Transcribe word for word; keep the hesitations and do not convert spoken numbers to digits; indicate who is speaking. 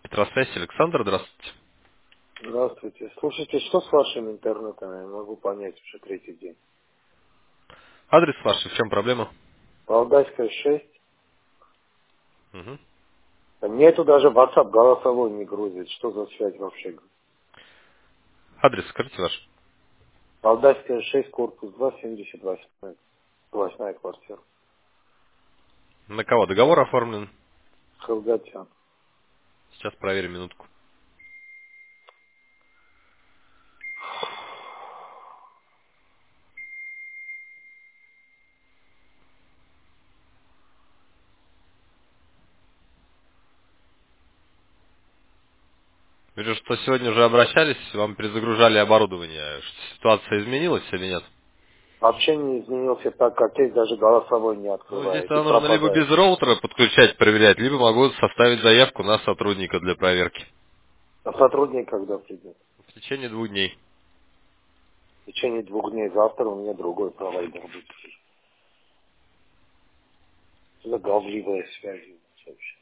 Speaker 1: Петросвязь, Александр, здравствуйте.
Speaker 2: Здравствуйте. Слушайте, что с вашим интернетом? Я не могу понять уже третий день.
Speaker 1: Адрес ваш, в чем проблема?
Speaker 2: Валдайская шесть.
Speaker 1: Мгм.
Speaker 2: Нету даже WhatsApp голосовой не грузит. Что за связь вообще?
Speaker 1: Адрес скажите ваш.
Speaker 2: Валдайская шесть, корпус два, семьдесят восемь. Восьмая квартира.
Speaker 1: На кого договор оформлен?
Speaker 2: Хавгатян.
Speaker 1: Сейчас проверим минутку. Вижу, что сегодня уже обращались, вам перезагружали оборудование. Что, ситуация изменилась или нет?
Speaker 2: Вообще не изменился так, как есть, даже голосовой не
Speaker 1: Ну, здесь
Speaker 2: открывает и
Speaker 1: тогда нужно либо
Speaker 2: пропадает.
Speaker 1: без роутера подключать, проверять, либо могу составить заявку на сотрудника для проверки.
Speaker 2: А сотрудник когда придет?
Speaker 1: В течение двух дней.
Speaker 2: В течение двух дней завтра у меня другой провайдер будет. Заговливая связь вообще.